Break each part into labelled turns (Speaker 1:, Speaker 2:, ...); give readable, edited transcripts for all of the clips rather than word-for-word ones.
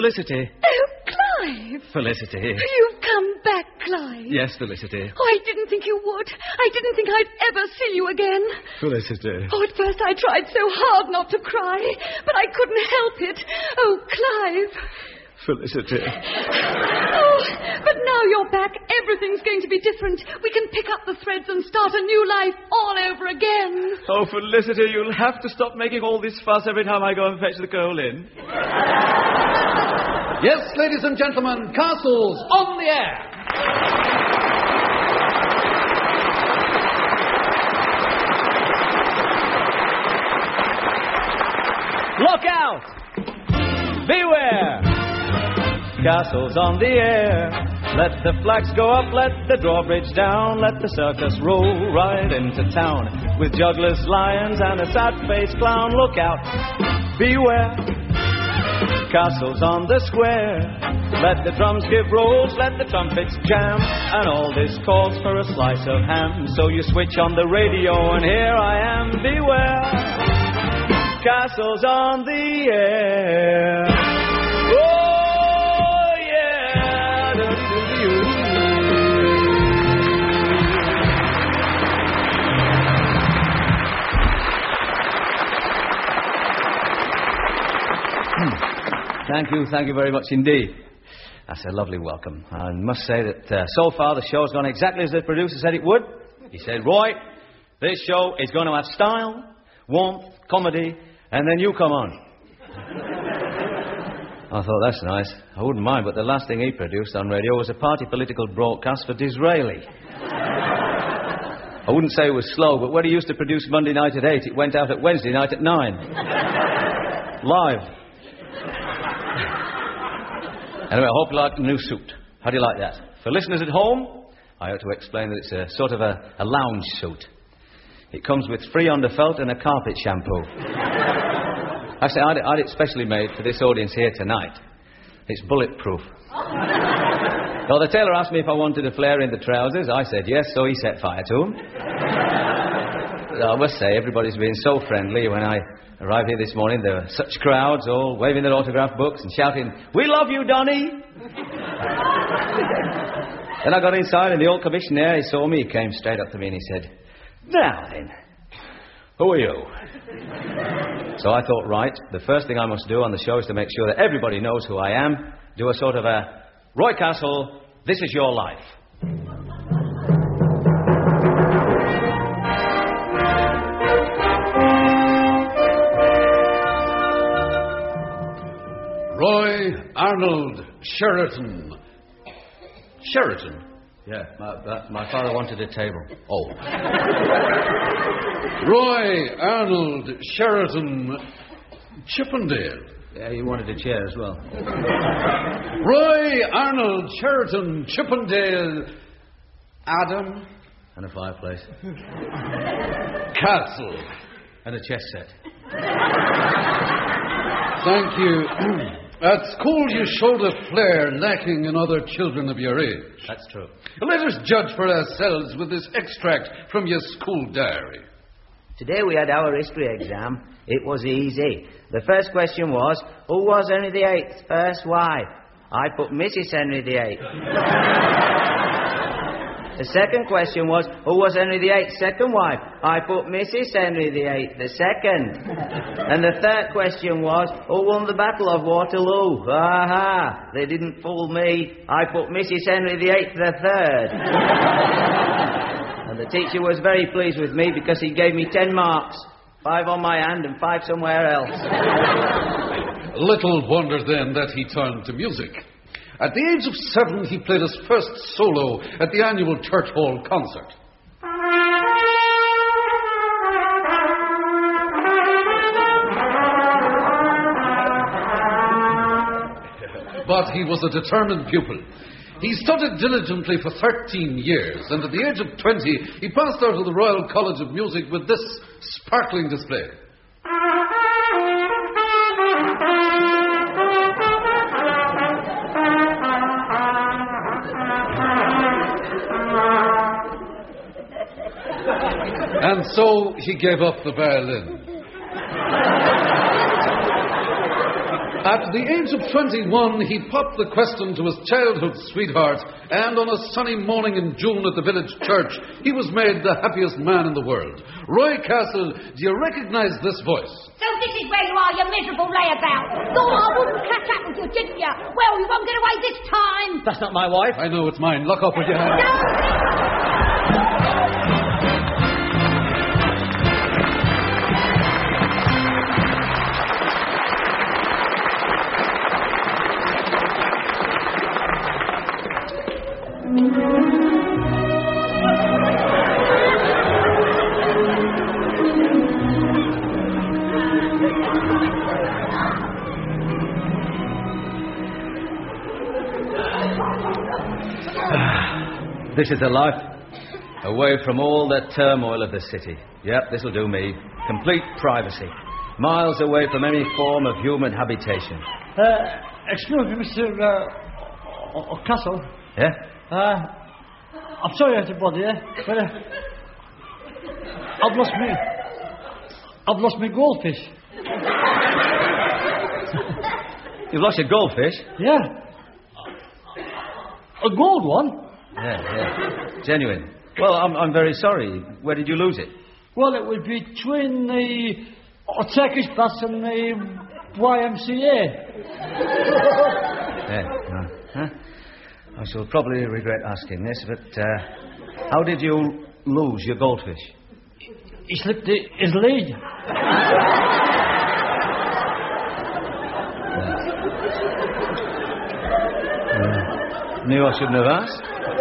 Speaker 1: Felicity.
Speaker 2: Oh, Clive.
Speaker 1: Felicity.
Speaker 2: You've come back, Clive.
Speaker 1: Yes, Felicity.
Speaker 2: Oh, I didn't think you would. I didn't think I'd ever see you again.
Speaker 1: Felicity.
Speaker 2: Oh, at first I tried so hard not to cry, but I couldn't help it. Oh, Clive.
Speaker 1: Felicity.
Speaker 2: Oh, but now you're back. Everything's going to be different. We can pick up the threads and start a new life all over again.
Speaker 1: Oh, Felicity, you'll have to stop making all this fuss every time I go and fetch the coal in.
Speaker 3: Yes, ladies and gentlemen, Castles on the air.
Speaker 4: Look out! Beware! Castles on the air. Let the flags go up, let the drawbridge down, let the circus roll right into town. With jugglers, lions, and a sad-faced clown. Look out! Beware! Castles on the square. Let the drums give rolls, let the trumpets jam. And all this calls for a slice of ham. So you switch on the radio and here I am. Beware! Castles on the air. Oh, yeah.
Speaker 5: Thank you very much indeed. That's a lovely welcome. I must say that so far the show's gone exactly as the producer said it would. He said, Roy, this show is going to have style, warmth, comedy, and then you come on. I thought, that's nice. I wouldn't mind, but the last thing he produced on radio was a party political broadcast for Disraeli. I wouldn't say it was slow, but when he used to produce Monday night at 8, it went out at Wednesday night at 9. Live. Anyway, I hope you like the new suit. How do you like that? For listeners at home, I ought to explain that it's a sort of a lounge suit. It comes with free underfelt and a carpet shampoo. Actually, I had it specially made for this audience here tonight. It's bulletproof. Well, the tailor asked me if I wanted a flare in the trousers. I said yes, so he set fire to them. I must say, everybody's been so friendly. When I arrived here this morning, there were such crowds, all waving their autograph books and shouting, "We love you, Donny!" Then I got inside, and the old commissioner, he saw me, he came straight up to me and he said, "Now then, who are you?" So I thought, right, the first thing I must do on the show is to make sure that everybody knows who I am. Do a sort of a, Roy Castle, this is your life.
Speaker 3: Roy Arnold Sheraton. Sheraton?
Speaker 5: Yeah, my father wanted a table.
Speaker 3: Oh. Roy Arnold Sheraton Chippendale.
Speaker 5: Yeah, he wanted a chair as well.
Speaker 3: Roy Arnold Sheraton Chippendale Adam.
Speaker 5: And a fireplace.
Speaker 3: Castle.
Speaker 5: And a chess set.
Speaker 3: Thank you. At school you showed a flair lacking in other children of your age.
Speaker 5: That's true.
Speaker 3: Let us judge for ourselves with this extract from your school diary.
Speaker 6: Today we had our history exam. It was easy. The first question was, who was Henry VIII's first wife? I put Mrs. Henry VIII. The second question was, who was Henry VIII's second wife? I put Mrs. Henry VIII, the second. And the third question was, who won the Battle of Waterloo? Aha! They didn't fool me. I put Mrs. Henry VIII, the third. And the teacher was very pleased with me because he gave me 10 marks. 5 on my hand and 5 somewhere else.
Speaker 3: Little wonder then that he turned to music. At the age of 7, he played his first solo at the annual Church Hall concert. But he was a determined pupil. He studied diligently for 13 years, and at the age of 20, he passed out of the Royal College of Music with this sparkling display. And so he gave up the violin. At the age of 21, he popped the question to his childhood sweetheart, and on a sunny morning in June at the village church, he was made the happiest man in the world. Roy Castle, do you recognize this voice?
Speaker 7: So this is where you are, you miserable layabout. Thought I wouldn't catch up with you, didn't you? Well, you won't get away this time.
Speaker 5: That's not my wife.
Speaker 3: I know, it's mine. Lock up with your hand.
Speaker 5: This is the life. Away from all the turmoil of the city. Yep, this'll do me. Complete privacy. Miles away from any form of human habitation.
Speaker 8: Excuse me, Mr. Castle.
Speaker 5: Yeah?
Speaker 8: I'm sorry I had to bother you, but I've lost my goldfish.
Speaker 5: You've lost your goldfish?
Speaker 8: Yeah. A gold one?
Speaker 5: Yeah. Genuine. Well, I'm very sorry. Where did you lose it?
Speaker 8: Well, it was between the Turkish bus and the YMCA.
Speaker 5: Yeah. Huh? I shall probably regret asking this, but how did you lose your goldfish?
Speaker 8: He slipped his lead.
Speaker 5: Knew I shouldn't have asked.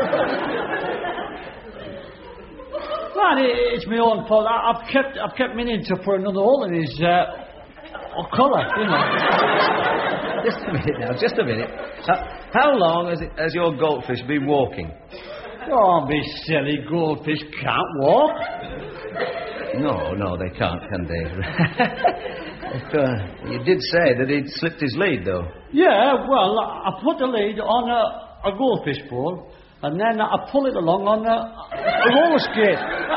Speaker 8: Man, it's my own fault. I've kept meaning to put another hole in his collar, you know.
Speaker 5: Just a minute now, just a minute. How long has your goldfish been walking?
Speaker 8: Don't be silly. Goldfish can't walk.
Speaker 5: No, they can't, can they? You did say that he'd slipped his lead, though.
Speaker 8: Yeah, well, I put the lead on a goldfish bowl, and then I pull it along on a roller skate.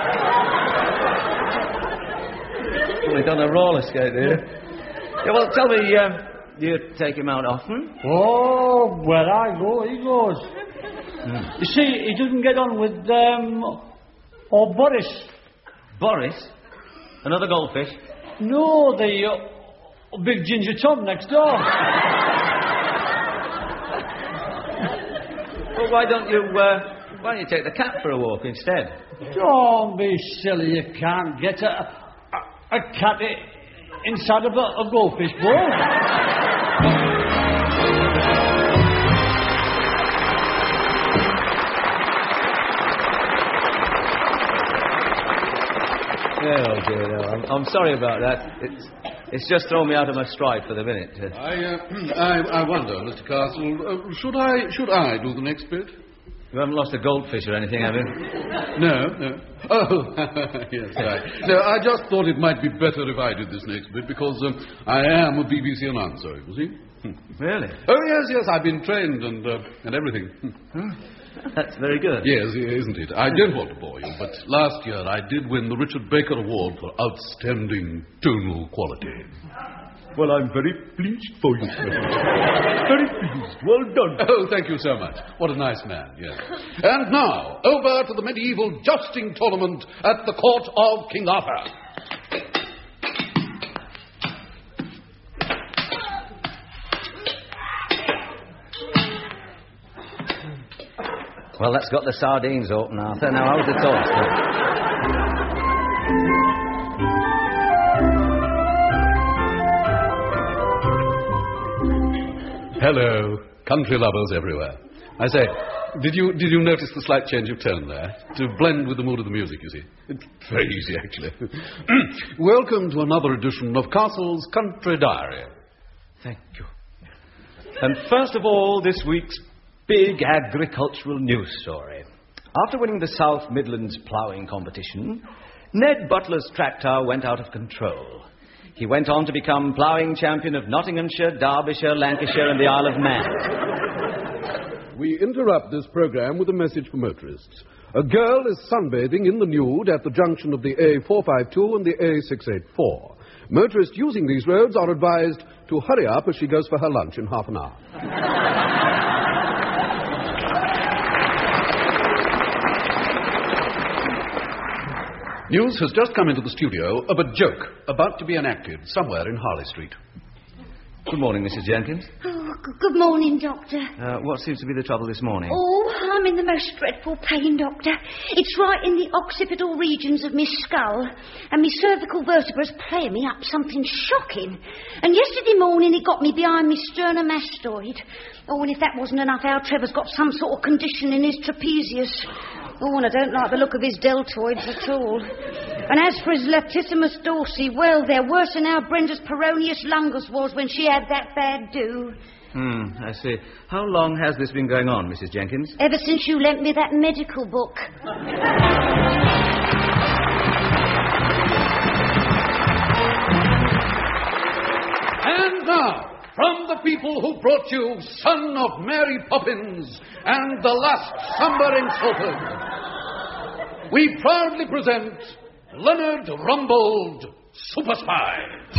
Speaker 5: Pull it on a roller skate, do you? Yeah, well, tell me, do you take him out often?
Speaker 8: Oh, where I go, he goes. You see, he doesn't get on with, Boris.
Speaker 5: Boris? Another goldfish?
Speaker 8: No, the big ginger Tom next door.
Speaker 5: Well, why don't you take the cat for a walk instead?
Speaker 8: Don't be silly. You can't get a cat inside of a goldfish bowl.
Speaker 5: Oh, dear, no. I'm sorry about that. It's just thrown me out of my stride for the minute.
Speaker 3: I wonder, Mr. Castle, should I do the next bit?
Speaker 5: You haven't lost a goldfish or anything, have you?
Speaker 3: No. Oh, yes, right. No, I just thought it might be better if I did this next bit because I am a BBC announcer, you see.
Speaker 5: Really?
Speaker 3: Oh, yes, I've been trained and everything.
Speaker 5: That's very good.
Speaker 3: Yes, isn't it? I don't want to bore you, but last year I did win the Richard Baker Award for Outstanding Tonal Quality.
Speaker 9: Well, I'm very pleased for you, sir. Very pleased. Well done.
Speaker 3: Oh, thank you so much. What a nice man, yes. And now, over to the medieval jousting tournament at the court of King Arthur.
Speaker 5: Well, that's got the sardines open, Arthur. Now, how's the toast?
Speaker 3: Hello, country lovers everywhere. I say, did you notice the slight change of tone there? To blend with the mood of the music, you see. It's very easy, actually. Welcome to another edition of Castle's Country Diary.
Speaker 5: Thank you. And first of all, this week's big agricultural news story. After winning the South Midlands ploughing competition, Ned Butler's tractor went out of control. He went on to become ploughing champion of Nottinghamshire, Derbyshire, Lancashire and the Isle of Man.
Speaker 3: We interrupt this program with a message for motorists. A girl is sunbathing in the nude at the junction of the A452 and the A684. Motorists using these roads are advised to hurry up as she goes for her lunch in half an hour. News has just come into the studio of a joke about to be enacted somewhere in Harley Street.
Speaker 5: Good morning, Mrs. Jenkins.
Speaker 7: Oh, good morning, Doctor.
Speaker 5: What seems to be the trouble this morning?
Speaker 7: Oh, I'm in the most dreadful pain, Doctor. It's right in the occipital regions of my skull, and my cervical vertebra's playing me up something shocking. And yesterday morning it got me behind my sternomastoid. Oh, and if that wasn't enough, Al Trevor's got some sort of condition in his trapezius. Oh, and I don't like the look of his deltoids at all. And as for his latissimus dorsi, well, they're worse than how Brenda's peroneus longus was when she had that bad do.
Speaker 5: I see. How long has this been going on, Mrs. Jenkins?
Speaker 7: Ever since you lent me that medical book.
Speaker 3: And now, from the people who brought you Son of Mary Poppins and The Last Slumbering Sultan, we proudly present Leonard Rumbold, Super Spy.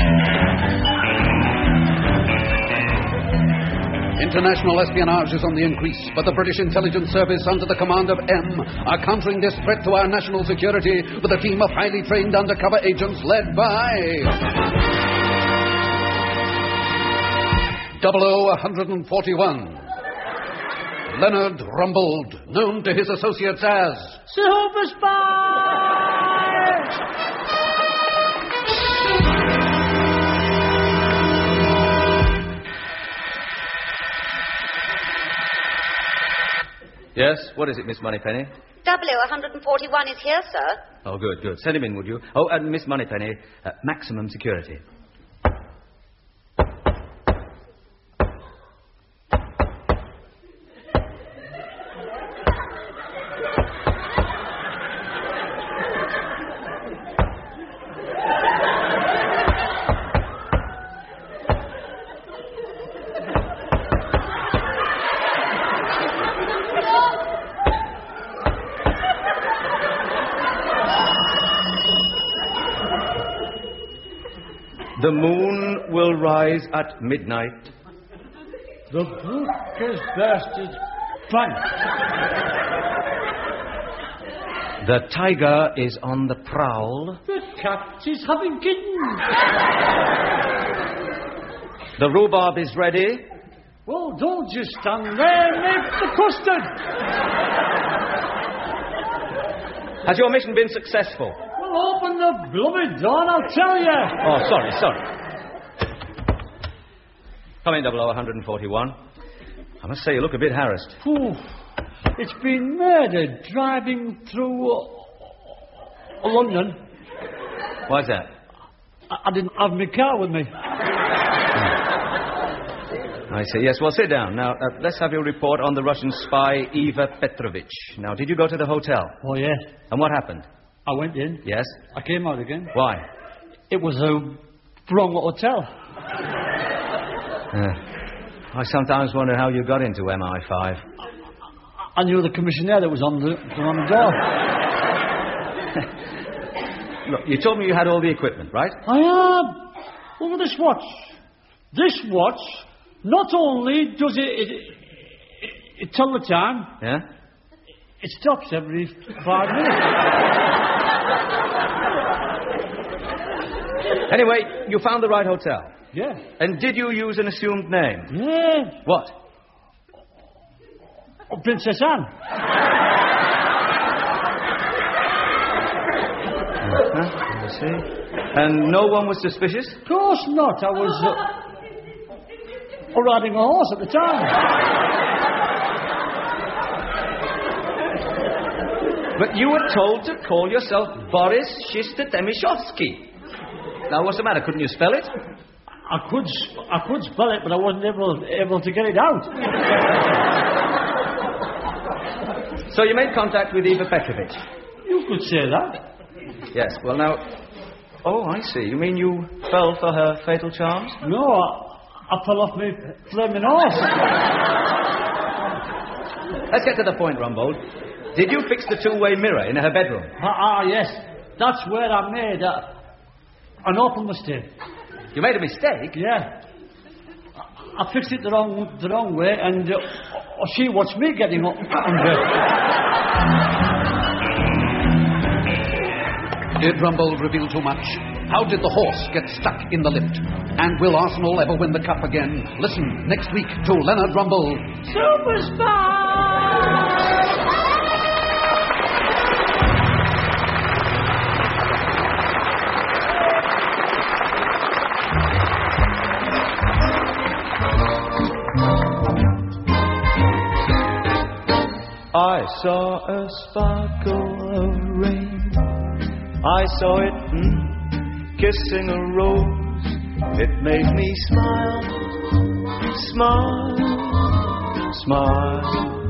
Speaker 3: International espionage is on the increase, but the British Intelligence Service, under the command of M, are countering this threat to our national security with a team of highly trained undercover agents led by 00141. Leonard Rumbold, known to his associates as
Speaker 8: Super Spy!
Speaker 5: Yes? What is it, Miss Moneypenny?
Speaker 7: 00141 is here, sir.
Speaker 5: Oh, good, good. Send him in, would you? Oh, and Miss Moneypenny, maximum security. The moon will rise at midnight.
Speaker 8: The book is bursted. Fine.
Speaker 5: The tiger is on the prowl.
Speaker 8: The cat is having kittens.
Speaker 5: The rhubarb is ready.
Speaker 8: Well, don't just stand there. Make the custard.
Speaker 5: Has your mission been successful?
Speaker 8: Well, open the blooming door and I'll tell you.
Speaker 5: Oh, sorry. Come in, 00141. I must say, you look a bit harassed.
Speaker 8: Ooh, it's been murdered driving through London.
Speaker 5: Why's that?
Speaker 8: I didn't have my car with me.
Speaker 5: I see. Yes, well, sit down. Now, let's have your report on the Russian spy, Eva Petrovich. Now, did you go to the hotel?
Speaker 8: Oh, yes.
Speaker 5: And what happened?
Speaker 8: I went in.
Speaker 5: Yes?
Speaker 8: I came out again.
Speaker 5: Why?
Speaker 8: It was a wrong hotel.
Speaker 5: I sometimes wonder how you got into MI5.
Speaker 8: I knew the commissioner that was on the door.
Speaker 5: Look, you told me you had all the equipment, right?
Speaker 8: I have. Look at this watch. This watch, not only does it tell the time...
Speaker 5: Yeah?
Speaker 8: It stops every 5 minutes.
Speaker 5: Anyway, you found the right hotel.
Speaker 8: Yeah.
Speaker 5: And did you use an assumed name?
Speaker 8: Yeah.
Speaker 5: What?
Speaker 8: Oh, Princess Anne.
Speaker 5: I see. And no one was suspicious?
Speaker 8: Of course not. I was riding a horse at the time.
Speaker 5: But you were told to call yourself Boris Shistatemishovsky. Now, what's the matter? Couldn't you spell it?
Speaker 8: I could spell it, but I wasn't able to get it out.
Speaker 5: So you made contact with Eva Petrovich?
Speaker 8: You could say that.
Speaker 5: Yes, well, now... Oh, I see. You mean you fell for her fatal charms?
Speaker 8: No, I fell off my flaming horse.
Speaker 5: Let's get to the point, Rumbold. Did you fix the two-way mirror in her bedroom?
Speaker 8: Yes. That's where I made An awful mistake.
Speaker 5: You made a mistake?
Speaker 8: Yeah. I fixed it the wrong way, and she watched me getting up undressed.
Speaker 3: Did Rumble reveal too much? How did the horse get stuck in the lift? And will Arsenal ever win the cup again? Listen next week to Leonard Rumble.
Speaker 4: I saw a sparkle of rain. I saw it kissing a rose. It made me smile, smile, smile.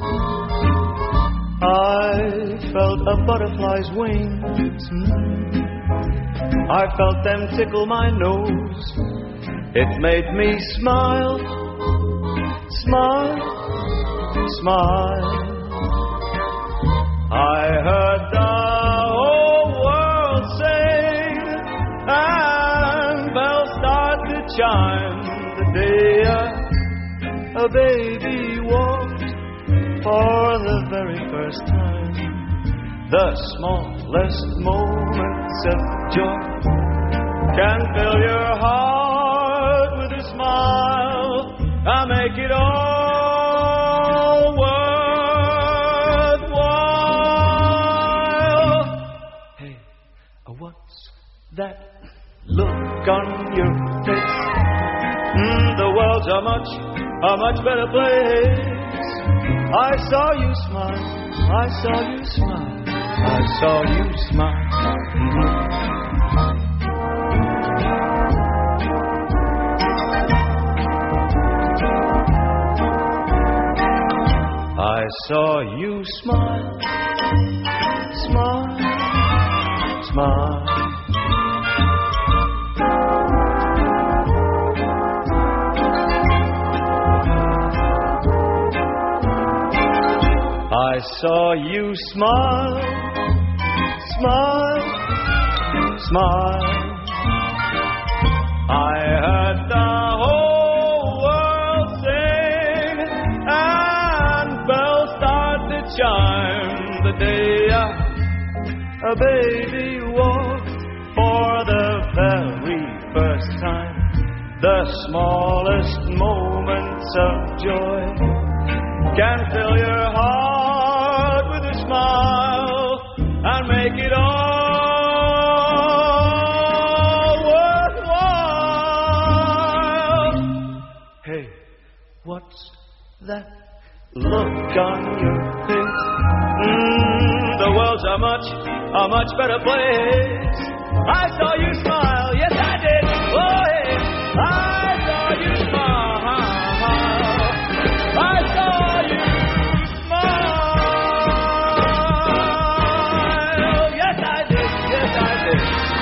Speaker 4: I felt a butterfly's wings. I felt them tickle my nose. It made me smile, smile, smile. I heard the whole world sing, and bells start to chime. The day a baby walked for the very first time. The smallest moments of joy can fill your heart with a smile and make it all worthwhile. Hey, what's that look on your face? The world's a much better place. I saw you smile, I saw you smile, I saw you smile. I saw you smile, smile, smile. I saw you smile, smile, smile. I heard the whole world sing, and bells start to chime. The day a baby walked for the very first time. The smallest moments of joy can fill your heart with a smile and make it all worthwhile. Hey, what's that look on your face? The world's a much better place. I saw you smile, yes I did. Oh, hey, I saw you smile. I saw you smile. Yes, I did. Yes, I did.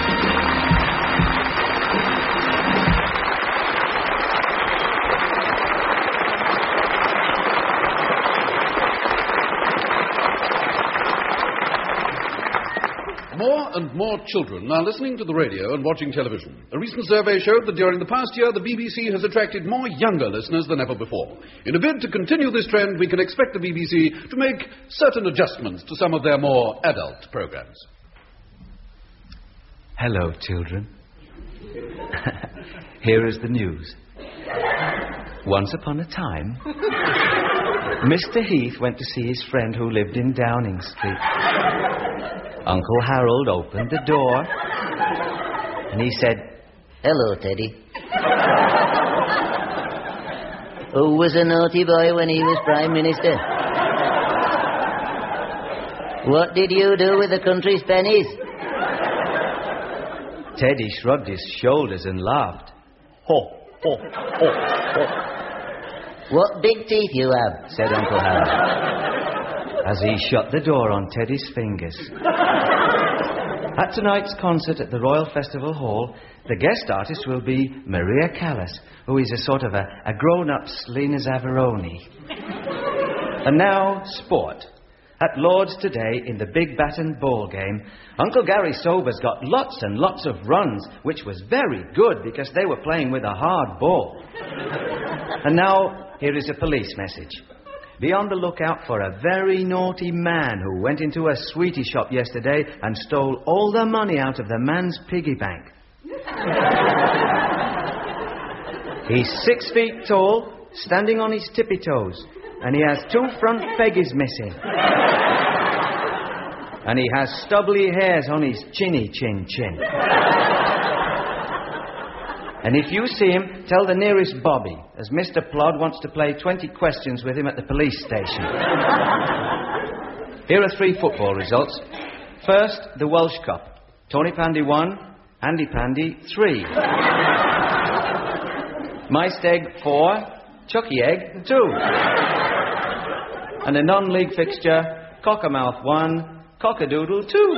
Speaker 3: More and more children are listening to the radio and watching television. A recent survey showed that during the past year, the BBC has attracted more younger listeners than ever before. In a bid to continue this trend, we can expect the BBC to make certain adjustments to some of their more adult programs.
Speaker 5: Hello, children. Here is the news. Once upon a time, Mr. Heath went to see his friend who lived in Downing Street. Uncle Harold opened the door, and he said,
Speaker 6: Hello, Teddy. Who was a naughty boy when he was Prime Minister? What did you do with the country's pennies?
Speaker 5: Teddy shrugged his shoulders and laughed.
Speaker 8: Ho, ho, ho, ho.
Speaker 6: What big teeth you have,
Speaker 5: said Uncle Harold, as he shut the door on Teddy's fingers. At tonight's concert at the Royal Festival Hall, the guest artist will be Maria Callas, who is a sort of a grown-up Selena Zavaroni. And now, sport. At Lord's today, in the Big Baton ball game, Uncle Gary Sobers got lots and lots of runs, which was very good because they were playing with a hard ball. And now, here is a police message. Be on the lookout for a very naughty man who went into a sweetie shop yesterday and stole all the money out of the man's piggy bank. He's 6 feet tall, standing on his tippy toes, and he has 2 front peggies missing. And he has stubbly hairs on his chinny chin. And if you see him, tell the nearest Bobby, as Mr. Plod wants to play 20 questions with him at the police station. Here are 3 football results. First, the Welsh Cup. Tony Pandy 1, Andy Pandy 3. Miced Egg 4, Chucky Egg 2. And a non-league fixture, Cockermouth 1, Cockadoodle 2.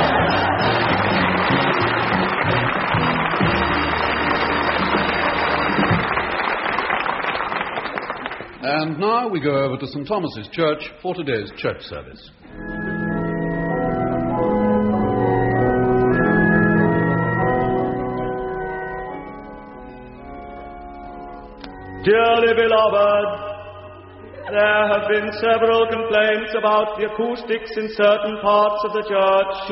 Speaker 3: And now we go over to St. Thomas's Church for today's church service.
Speaker 1: Dearly beloved, there have been several complaints about the acoustics in certain parts of the church.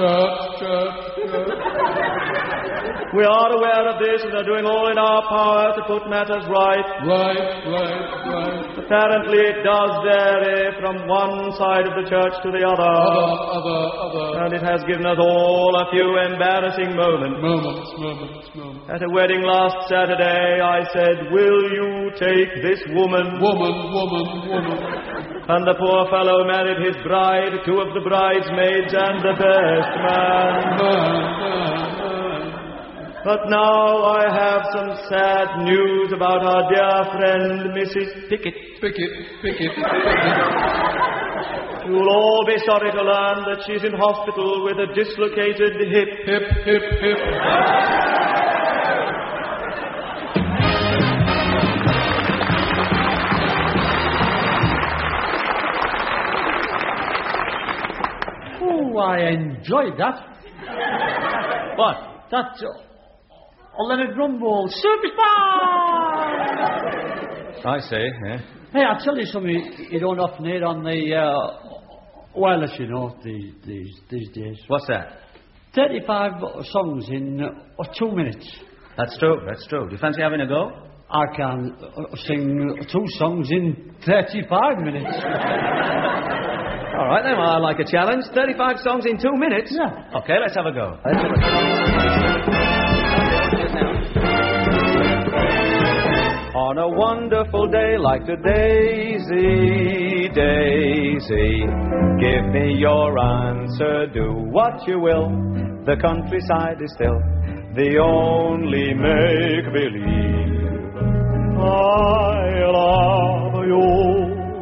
Speaker 1: We are aware of this and are doing all in our power to put matters right.
Speaker 3: Right.
Speaker 1: Apparently it does vary from one side of the church to the other.
Speaker 3: Other.
Speaker 1: And it has given us all a few embarrassing moments.
Speaker 3: Moments.
Speaker 1: At a wedding last Saturday, I said, "Will you take this woman?"
Speaker 3: Woman.
Speaker 1: And the poor fellow married his bride, 2 of the bridesmaids, and the best man. But now I have some sad news about our dear friend, Mrs. Pickett.
Speaker 3: Pickett.
Speaker 1: You'll all be sorry to learn that she's in hospital with a dislocated hip.
Speaker 3: Hip.
Speaker 8: Oh, I enjoyed that. But that's Leonard Rumble, Service Bar!
Speaker 5: I see, yeah.
Speaker 8: Hey, I'll tell you something you don't often hear on the wireless, you know, these days.
Speaker 5: What's that?
Speaker 8: 35 songs in 2 minutes.
Speaker 5: That's true. Do you fancy having a go?
Speaker 8: I can sing 2 songs in 35 minutes.
Speaker 5: All right, then. Well, I like a challenge. 35 songs in 2 minutes?
Speaker 8: Yeah.
Speaker 5: Okay, let's have a go. On a wonderful day like today, Daisy, give me your answer, do what you will. The countryside is still the only make-believe. I love you.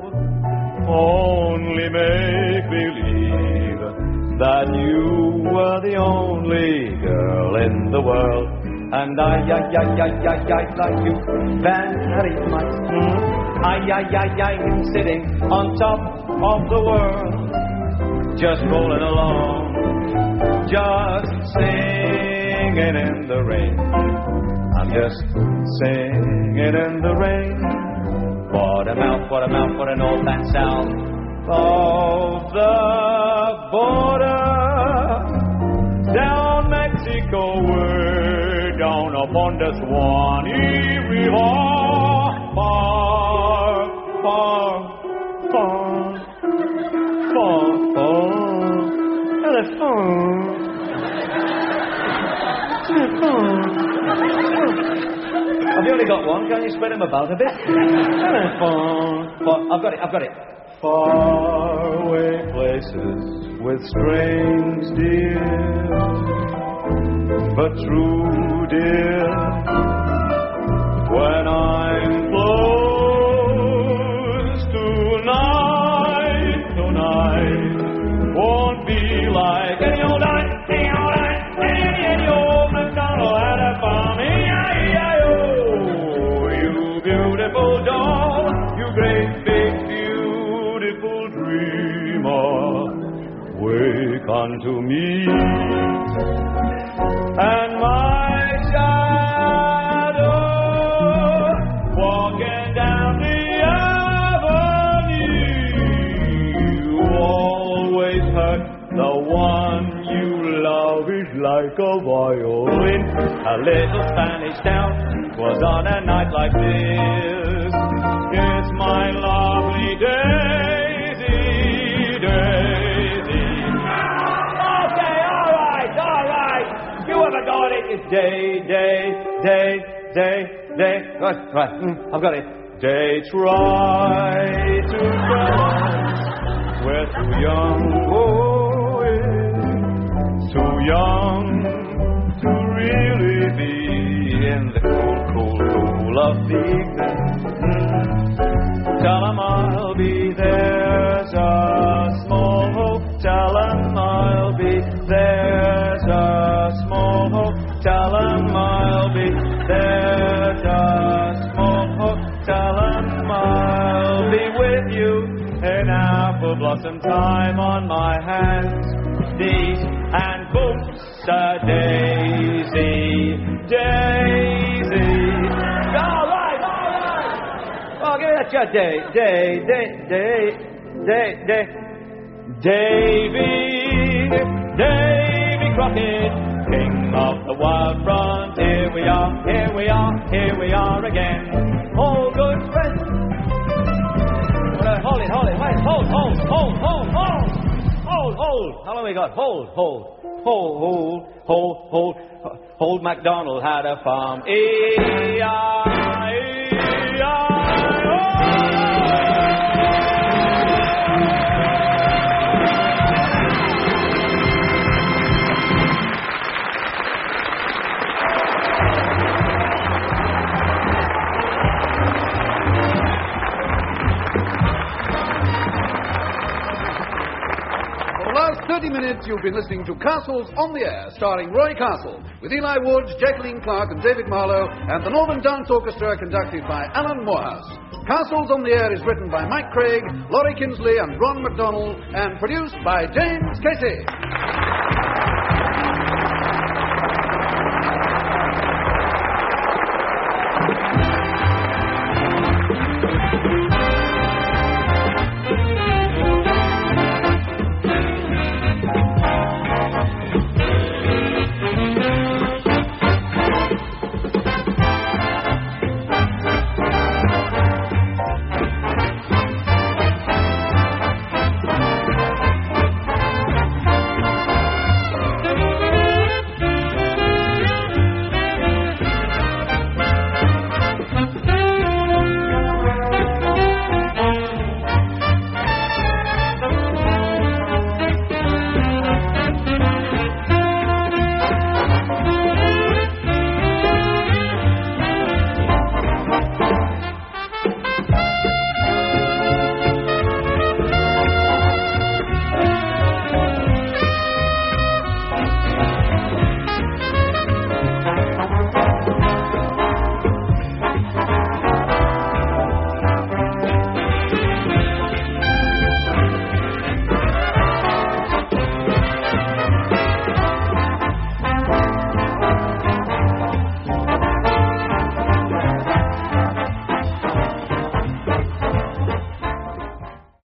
Speaker 5: Only make-believe that you were the only girl in the world. And I like you very much. I'm sitting on top of the world, just rolling along, just singing in the rain. I'm just singing in the rain. What a mouth, what an old man south of the border. Down Mexico way, down upon the Swanee River. Have you only got one? Can you spread them about a bit? I've got it. Far away places with strange dear, but true dear. When I'm close tonight won't be like any old night, any old McDonald had a farm. You beautiful doll, you great big beautiful dreamer.
Speaker 1: unto me. And my shadow walking down the avenue always hurt the one you love is like a violin. A little Spanish town was on a night like this. It's my lovely Daisy, Daisy. Okay, all right. You haven't got it. It's day. Right, I've got it. They try to tell us we're too young, too young to really be in the cool of the evening. Tell 'em I'll be there's a small hope. Tell 'em I'll be there's a small hope. Tell 'em I'll be there's a small hope. Tell 'em I'll be with you in apple blossom time on my hands, knees and boots. A daisy, daisy. All right. Oh, give me that shot, Davy Crockett, king of the wild front. Here we are again. Oh, good friends. Hold it, wait, hold. How long we got? Hold MacDonald had a farm.
Speaker 3: For the last 30 minutes, you've been listening to Castles on the Air, starring Roy Castle, with Eli Woods, Jacqueline Clark and David Marlowe, and the Northern Dance Orchestra conducted by Alan Moorhouse. Castles on the Air is written by Mike Craig, Laurie Kinsley and Ron MacDonald, and produced by James Casey.